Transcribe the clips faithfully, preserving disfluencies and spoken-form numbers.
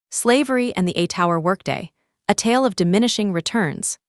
Slavery and the Eight-Hour Workday, a tale of diminishing returns.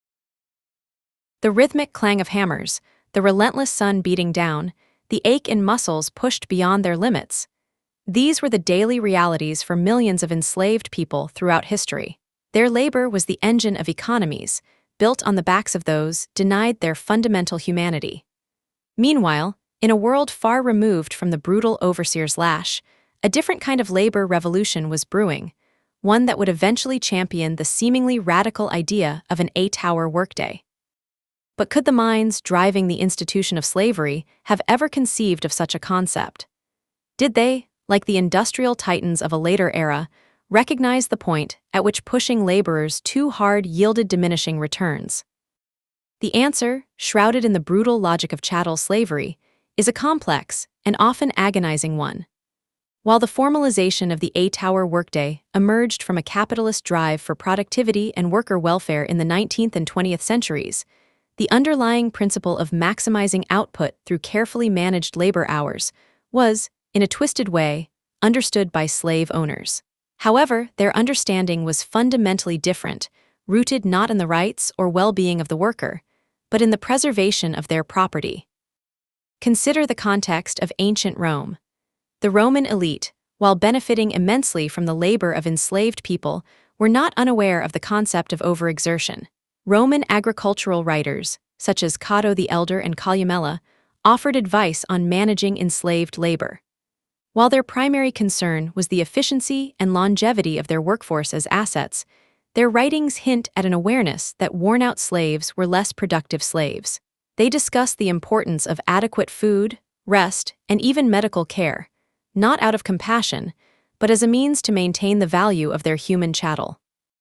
The rhythmic clang of hammers, the relentless sun beating down, the ache in muscles pushed beyond their limits. These were the daily realities for millions of enslaved people throughout history. Their labor was the engine of economies, built on the backs of those denied their fundamental humanity. Meanwhile, in a world far removed from the brutal overseer's lash, a different kind of labor revolution was brewing, one that would eventually champion the seemingly radical idea of an eight-hour workday. But could the minds driving the institution of slavery have ever conceived of such a concept? Did they, like the industrial titans of a later era, recognize the point at which pushing laborers too hard yielded diminishing returns? The answer, shrouded in the brutal logic of chattel slavery, is a complex and often agonizing one. While the formalization of the eight-hour workday emerged from a capitalist drive for productivity and worker welfare in the nineteenth and twentieth centuries, the underlying principle of maximizing output through carefully managed labor hours was, in a twisted way, understood by slave owners. However, their understanding was fundamentally different, rooted not in the rights or well-being of the worker, but in the preservation of their property. Consider the context of ancient Rome. The Roman elite, while benefiting immensely from the labor of enslaved people, were not unaware of the concept of overexertion. Roman agricultural writers, such as Cato the Elder and Columella, offered advice on managing enslaved labor. While their primary concern was the efficiency and longevity of their workforce as assets, their writings hint at an awareness that worn-out slaves were less productive slaves. They discuss the importance of adequate food, rest, and even medical care, not out of compassion, but as a means to maintain the value of their human chattel.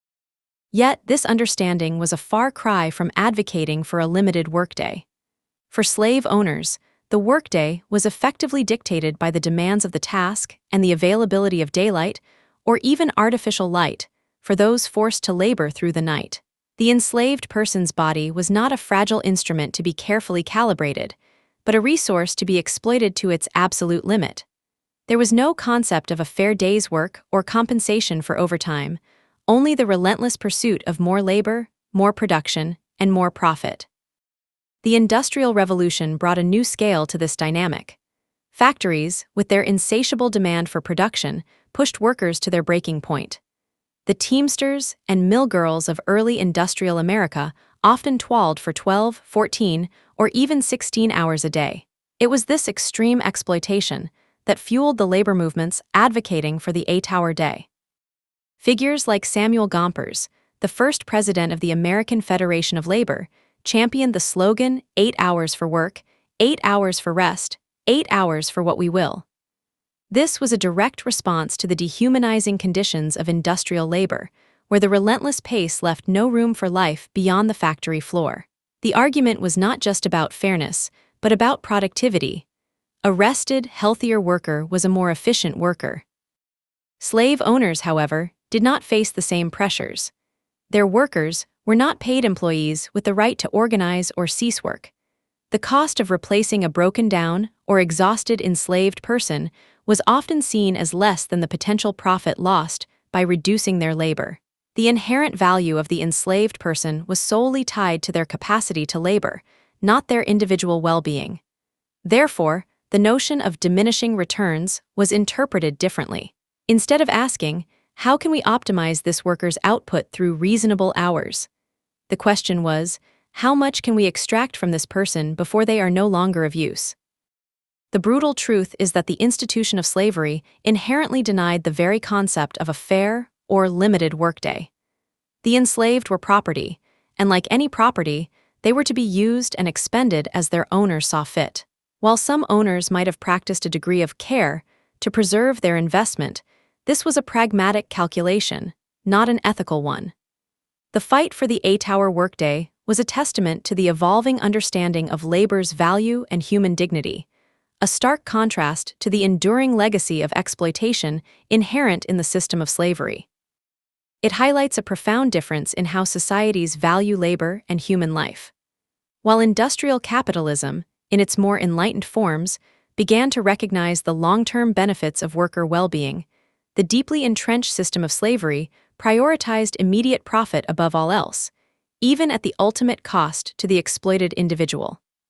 Yet, this understanding was a far cry from advocating for a limited workday. For slave owners, the workday was effectively dictated by the demands of the task and the availability of daylight, or even artificial light, for those forced to labor through the night. The enslaved person's body was not a fragile instrument to be carefully calibrated, but a resource to be exploited to its absolute limit. There was no concept of a fair day's work or compensation for overtime, only the relentless pursuit of more labor, more production, and more profit. The Industrial Revolution brought a new scale to this dynamic. Factories, with their insatiable demand for production, pushed workers to their breaking point. The teamsters and mill girls of early industrial America often toiled for twelve, fourteen, or even sixteen hours a day. It was this extreme exploitation that fueled the labor movements advocating for the eight-hour day. Figures like Samuel Gompers, the first president of the American Federation of Labor, championed the slogan, eight hours for work, eight hours for rest, eight hours for what we will. This was a direct response to the dehumanizing conditions of industrial labor, where the relentless pace left no room for life beyond the factory floor. The argument was not just about fairness, but about productivity. A rested, healthier worker was a more efficient worker. Slave owners, however, did not face the same pressures. Their workers were not paid employees with the right to organize or cease work. The cost of replacing a broken-down or exhausted enslaved person was often seen as less than the potential profit lost by reducing their labor. The inherent value of the enslaved person was solely tied to their capacity to labor, not their individual well-being. Therefore, the notion of diminishing returns was interpreted differently. Instead of asking, how can we optimize this worker's output through reasonable hours? The question was, how much can we extract from this person before they are no longer of use? The brutal truth is that the institution of slavery inherently denied the very concept of a fair or limited workday. The enslaved were property, and like any property, they were to be used and expended as their owners saw fit. While some owners might have practiced a degree of care to preserve their investment, this was a pragmatic calculation, not an ethical one. The fight for the eight-hour workday was a testament to the evolving understanding of labor's value and human dignity, a stark contrast to the enduring legacy of exploitation inherent in the system of slavery. It highlights a profound difference in how societies value labor and human life. While industrial capitalism, in its more enlightened forms, began to recognize the long-term benefits of worker well-being, The deeply entrenched system of slavery prioritized immediate profit above all else, even at the ultimate cost to the exploited individual.